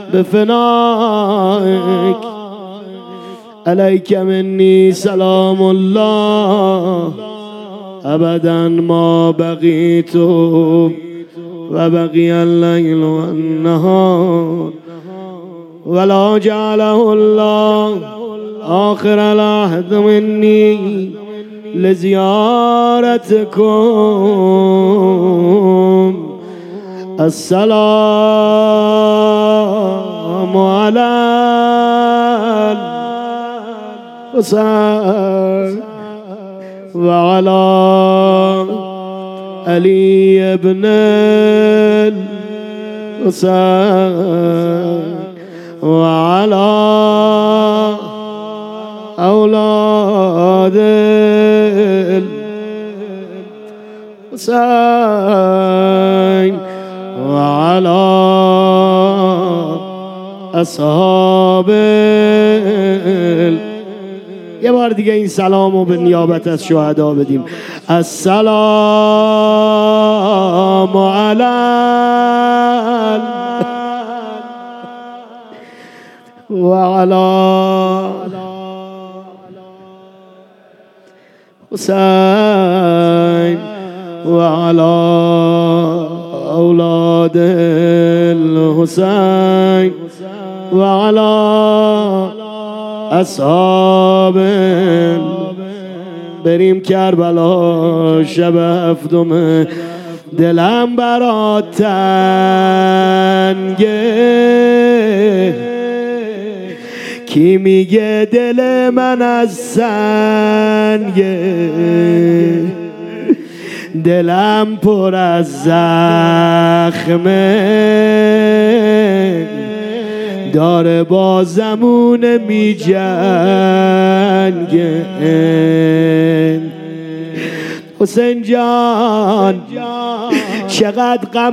بفنائك عليك مني سلام الله أبدا ما بقيت وبقي الليل والنهار ولا جعله الله آخر العهد مني لزيارتكم. السلام على الحسين وعلى علي بن الحسين وعلى أولاد الحسين وعلى أصحاب یه بار دیگه این سلامو به نیابت از شهدا بدیم. السلام علی و علی حسین و علی اولاد الحسین و علی اصحاب. بریم کربلا شب هفتم، دلم برات تنگه، کی میگه دل من از سنگه، دلم پر از زخمه، داره با زمونه می جنگه. حسین جان چقدر غم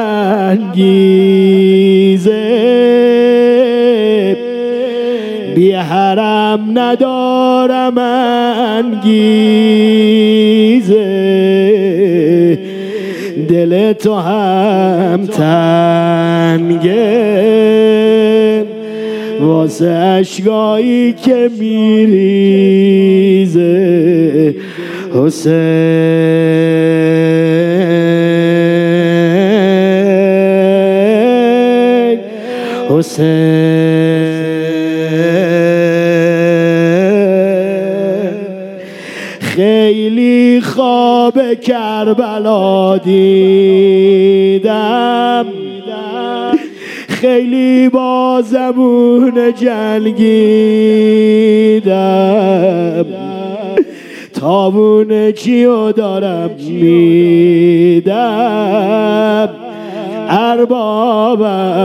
انگیزه، بی حرم ندارم انگیزه، دل تو هم تنگه واسه اشکایی که میریزه. حسین حسین خیلی خواب کربلا دیدم، خیلی با زبون جنگیدم، تابون چیو دارم میدم، اربابم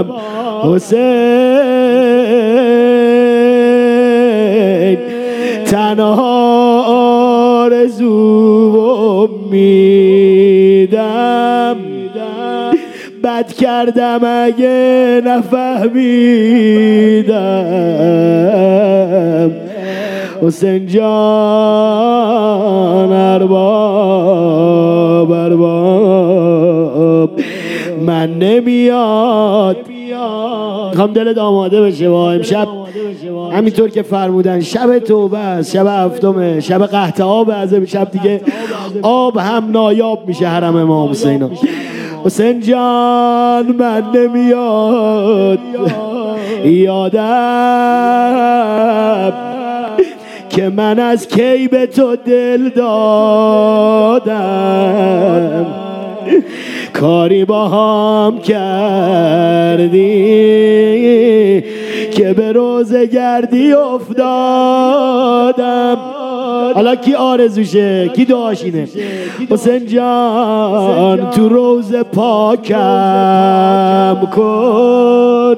حسین تنها آرزو میدم، بد کردم اگه نفهمیدم. حسین جان ارباب ارباب من نمیاد، میخوام دلت آماده بشه با امشب همینطور که فرمودن شب توبه است، شب هفتمه، شب قحط آب، از شب دیگه آب هم نایاب میشه حرم امام حسین. حسین جان من نمیاد یادم که من از کی به تو دل دادم، کاری با هم کردی که به روزه گردی افتادم. حالا کی آرزوشه؟ کی دعاشینه؟ حسین جان تو روز پاکم کن،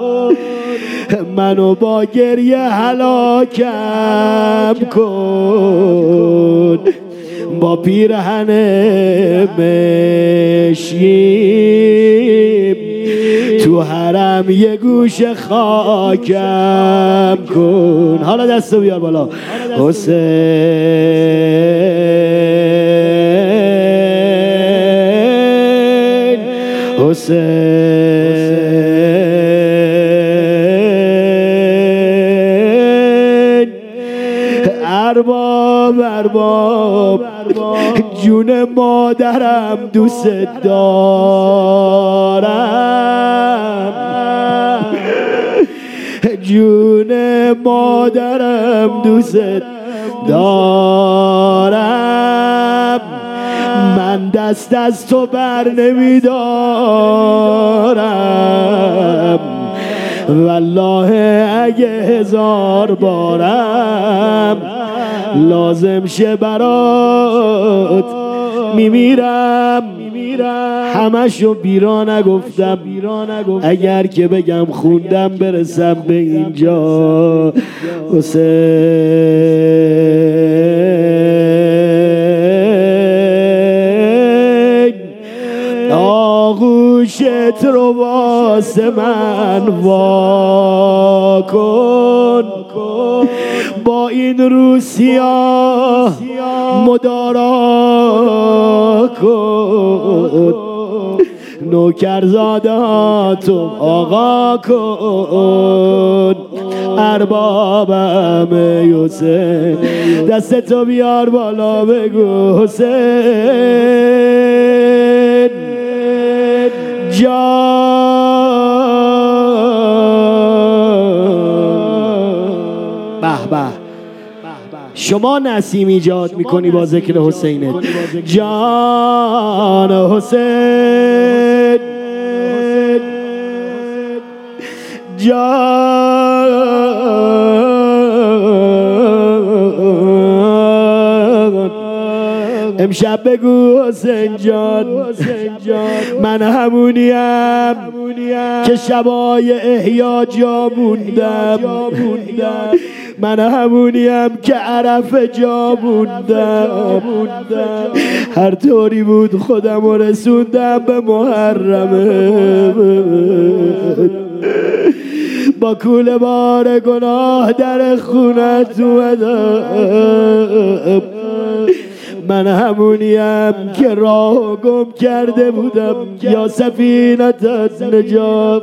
منو با گریه هلاکم کن، با پیرهن مشکیم تو حرم یه گوش خاکم کن. حالا دستو بیار بالا. حسین حسین ارباب جون مادرم دوست دارم جون مادرم دوست دارم من دست از تو بر نمیدارم والله اگه 1000 بارم لازم شه برات میمیرم همشو بیرا نگفتم اگر که بگم خوندم برسم به اینجا حسین آغوشت رو واسه من وا کن با این روسیا مدارا کن نوکرزاداتو آقا کن اربابم حسین دستتو بیار بالا بگو حسین به به شما نسیم ایجاد میکنی با ذکر حسینت جان حسین جان امشب بگو حسین جان من همونیم که شبای احیا جا موندم من همونیم که عرف جا موندم هر طوری بود خودم رو رسوندم به محرمه با کوله بار گناه در خونت اومدم من همونیم که راه گم کرده بودم یا سفینت نجات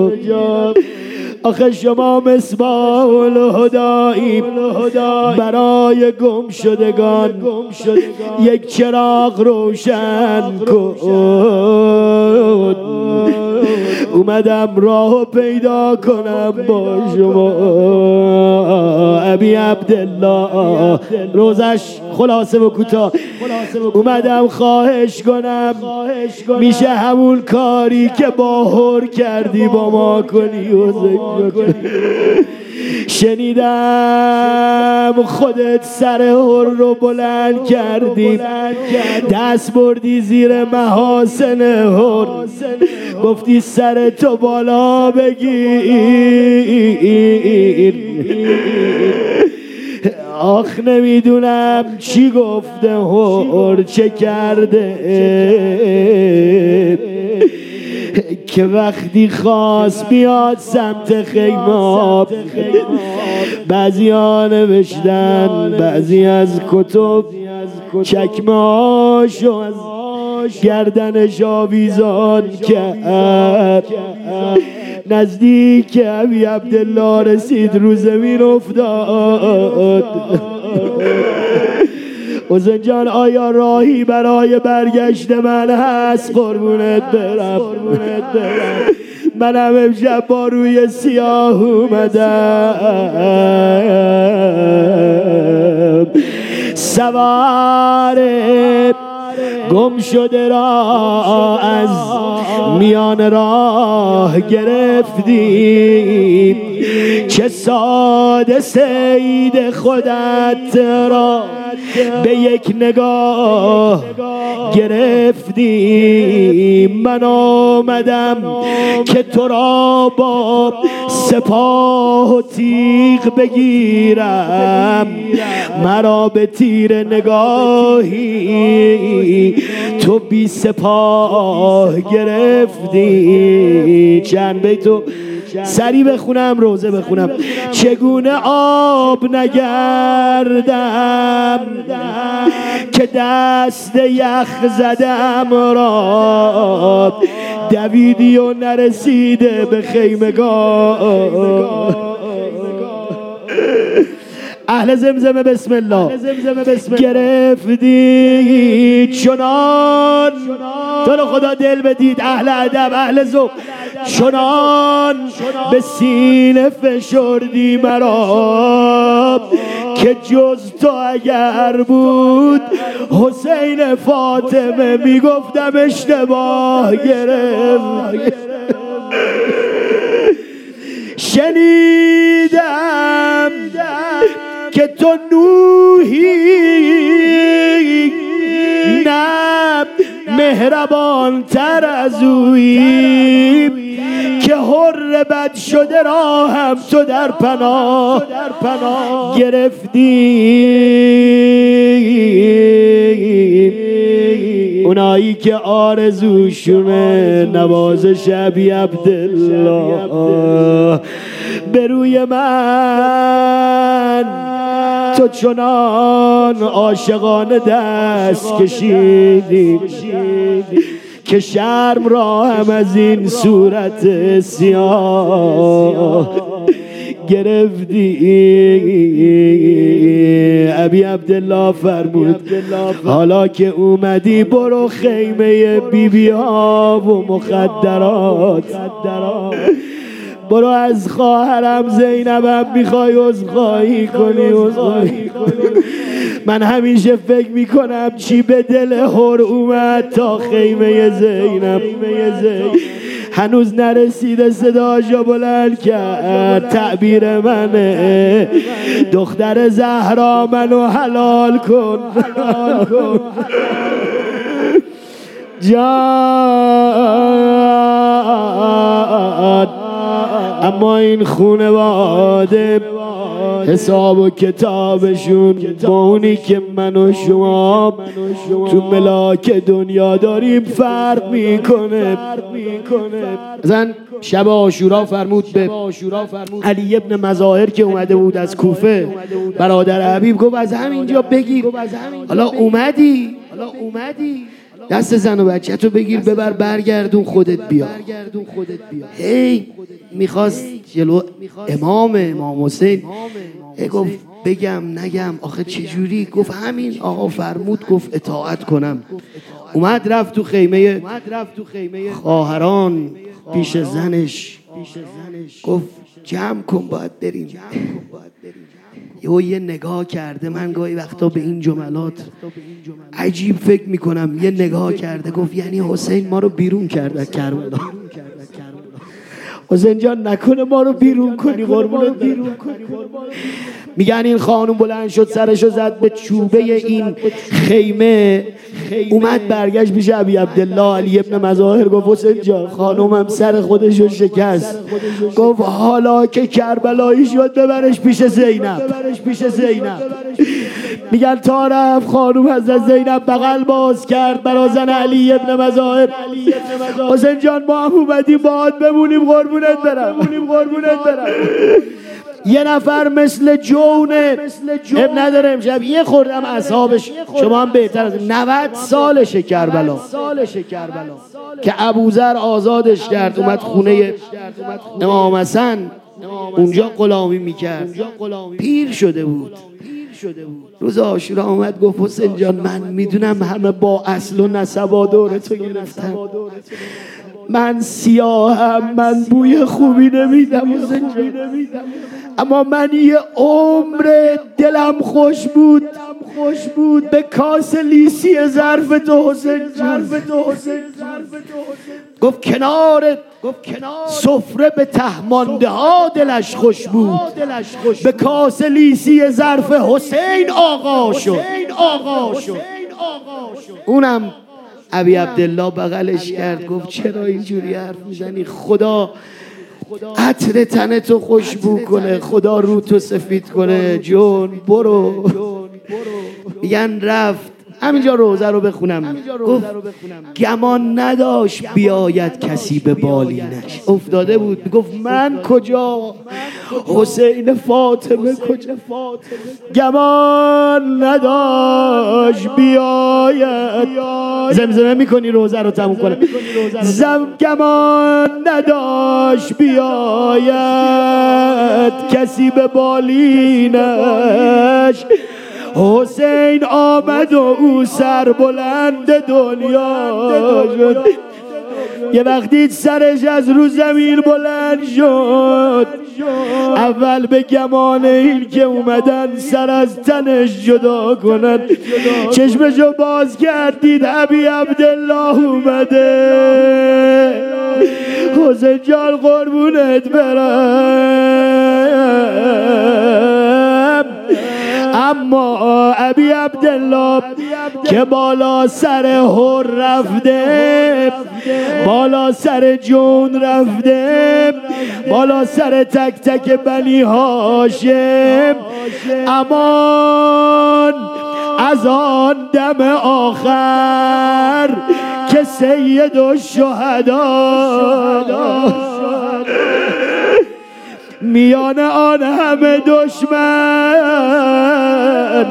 آخه شما مصباح الهدایی برای گم شدگان یک چراغ روشن کن اومدم راهو پیدا کنم با شما ابی عبدالله روزش خلاصه و کوتاه اومدم خواهش کنم میشه همون کاری که با هر کردی با ما کنی شنیدم خودت سر هر رو بلند کردی دست بردی زیر محاسن هر گفتی سر تو بالا بگیر آخ نمیدونم چی گفته هر چه کرده که وقتی خواست بیاد سمت خیمه بعضی ها نوشتن بعضی از کتب چکمه هاشو از گردنش آویزان کرد نزدیک ابی عبدالله رسید رو زمین افتاد حسین جان آیا راهی برای برگشت من هست قربونت برم منم امشب با روی سیاه اومدم سوار گم شده را از میان راه گرفتی چه ساده سید خودت را به یک نگاه گرفتی من آمدم که تو را با سپاه و تیغ بگیرم مرا به تیر نگاهی تو بی سپاه گرفتی چند بیتو سری بخونم روزه بخونم چگونه آب نگردم که دست یخ زدم را دویدی و نرسیده به خیمگاه اهل زمزمه بسم الله. گرفتی چنان تو رو خدا دل بدید اهل ادب اهل ذوق، چنان به سینه فشردی مرا که جز تو اگر بود حسین فاطمه میگفتم اشتباه گرفت. شنیدم که تو نوحی نه مهربان تر از اویی که حر بد شده را هم تو در پناه گرفتی. اونایی که آرزوشونه نوازش ابی عبدالله به روی من تو چنان عاشقانه دست کشیدی که شرم را هم از این صورت سیاه گرفتی. ابی عبدالله فرمود حالا که اومدی برو خیمه بیبی ها و مخدرات، برو از خواهرم زینبم میخوای عذرخواهی کنی. من همیشه فکر میکنم چی به دل هر اومد تا خیمه زینب هنوز نرسیده صداشو بلند کرد. تعبیر منه دختر زهرا منو حلال کن جان. اما این خونواده حساب و کتابشون با اونی که من و شما تو ملاک دنیا داریم فرق میکنه. مثلا شب عاشورا فرمود به علی ابن مظاهر که اومده بود از کوفه، برادر حبیب، گفت از همینجا بگیر، حالا اومدی دست زن و بچه تو بگیر ببر برگردون خودت بیا. هی میخواست جلو امام حسین گفت بگم نگم آخه چجوری؟ گفت همین آقا فرمود گفت اطاعت کنم. اومد رفت تو خیمه خواهران پیش زنش، گفت جمع کن باید بریم. یه نگاه کرده، من گاهی وقتا به این جملات عجیب فکر میکنم، یه نگاه کرده گفت یعنی حسین ما رو بیرون کرده کربلا. حسین جان نکنه ما رو بیرون کنی قربونت بیرون کنی. میگن این خانوم بلند شد سرشو زد به چوبه این خیمه، اومد برگشت پیش ابی عبدالله علی ابن مظاهر، گفت حسین جان خانومم سر خودشو شکست. گفت حالا که کربلایی شد ببرش پیش زینب. میگن تا رفت خانوم حضرت زینب بغل باز کرد برا زن علی ابن مظاهر، حسین جان ما هم اومدیم باهات بمونیم قربونت برم. یه نفر مثل جونه اب نداره امشب یه خوردم اصحابش، شما هم بهتر از 90 سالشه کربلا که ابوذر آزادش کرد، اومد خونه امام حسن اونجا غلامی میکرد، پیر شده بود. روز عاشورا اومد گفت حسین جان من میدونم همه با اصل و نسبا دور تو گرفتن، من سیاهم، من بوی خوبی نمیدم حسین جان، اما من یه عمر دلم خوش بود به کاس لیسی ظرف تو حسین جان. گفت کنار سفره به تهمانده ها دلش خوش بود، به کاس لیسی ظرف حسین آقا شد. اونم ابی عبدالله بغلش کرد گفت چرا اینجوری حرف میزنی؟ خدا عطر تن تو خوشبو کنه، خدا رو تو سفید کنه. جون برو. میگن رفت همینجا روزه رو بخونم، گفت گمان نداشت بیاید کسی به بالینش. افتاده بود میگفت من کجا، حسین فاطمه کجا، گمان نداشت بیاید. زمزمه میکنی روزه رو تموم کنه. گمان نداشت بیاید کسی به بالینش. حسین آمد و او سر بلند دنیا شد. یه وقتی سرش از رو زمین بلند شد، اول به گمان این که اومدن سر از تنش جدا کنن، چشمشو باز کردید ابی عبدالله اومده. حسین جان قربونت برم. اما ابی عبدالله که بالا سر هر رفته، بالا سر جون رفته، بالا سر تک تک بنی هاشم، امان از آن دم آخر که سید الشهدا میان آن همه دشمن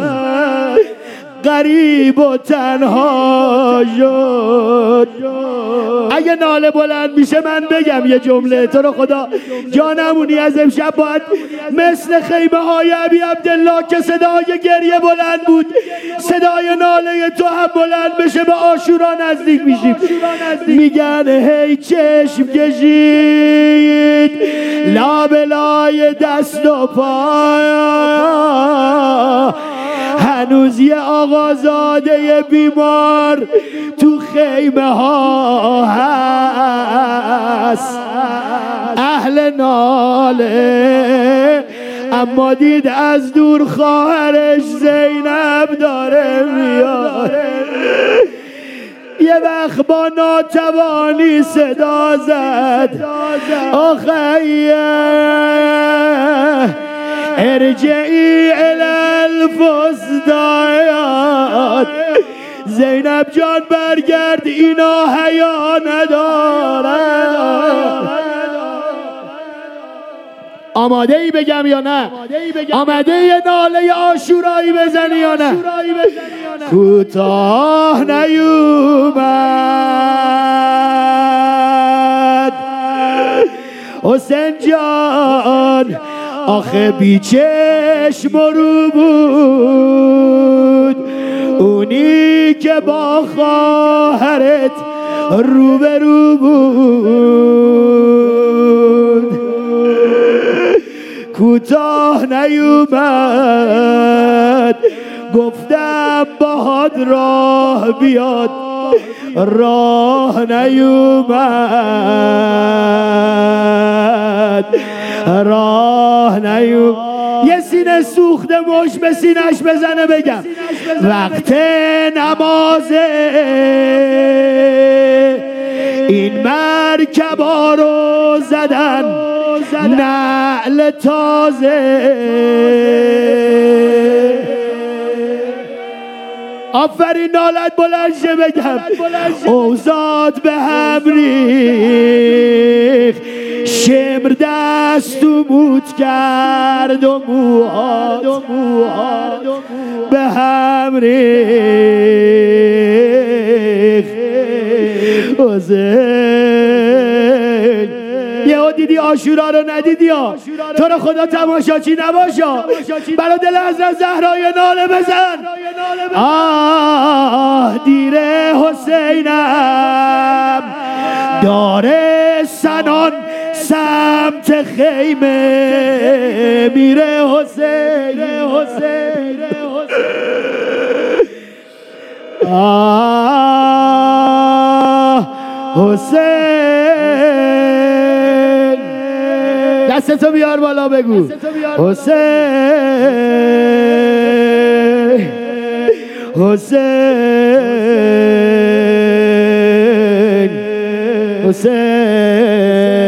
غریب و تنها شد. اگه ناله بلند میشه من بگم یه جمله، تو رو خدا جانمونی از امشب باید مثل خیمه های ابی عبدالله که صدای گریه بلند بود، صدای ناله تو هم بلند بشه، به عاشورا نزدیک میشیم. میگن هی چشم کشید لابلای دست و پا، هنوز یه آقازاده بیمار تو خیمه ها هست، اهل ناله. اما دید از دور خواهرش زینب داره میاد. یه وقت با ناتوانی صدا زد آخیه ارجعی الالفستایات. زینب جان برگرد، اینا حیا ندارن. آماده ای بگم یا نه؟ آماده یه ناله عاشورایی بزنی یا نه؟ کوتاه نیومد حسین جان، آخه بی چشم رو بود اونی که با خواهرت روبرو بود. کوتاه نیومد، گفتم باهات راه بیاد، راه نیومد، راه نیومد. یه سینه سوخته مش به سینش بزنه بگم وقت نمازه، این مرکبا رو زدن نعل تازه. آفرین، نالت بلند شه بگم. اوزاد به هم ریخ، شمر دست و موت کرد و موهات به هم ریخ. حسین یهو دیدی عاشورا رو ندیدی ها، تو رو خدا تماشاچی نباشا، برا دل حضرت زهرای ناله بزن. آه دیره حسینم داره سنان سمت خیمه میره. حسین آه حسین، دستتو بیار بالا بگو حسین، حسین، حسین.